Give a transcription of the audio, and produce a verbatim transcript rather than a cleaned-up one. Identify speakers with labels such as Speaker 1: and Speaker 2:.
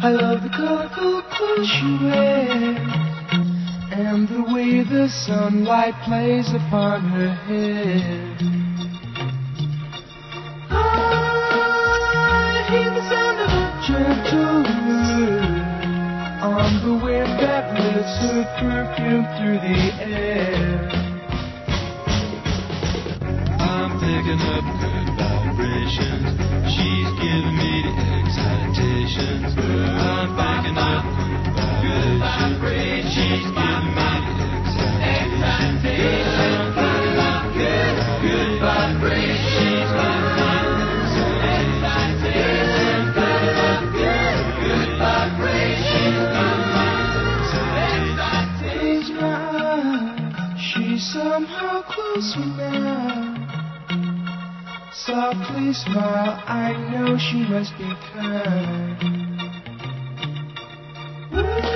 Speaker 1: I love the colorful clothes she wears, and the way the sunlight plays upon her hair. I hear the sound of a gentle word on the wind that lifts her perfume through the air.
Speaker 2: I'm picking up good vibrations. She's giving me the excitations. I'm picking up good vibrations. She's giving me the excitations. I'm picking up good, good vibrations. She's giving me the excitations. I'm picking up good, good vibrations.
Speaker 1: Close my eyes, she's somehow closer now. Softly smile, I know she must be kind.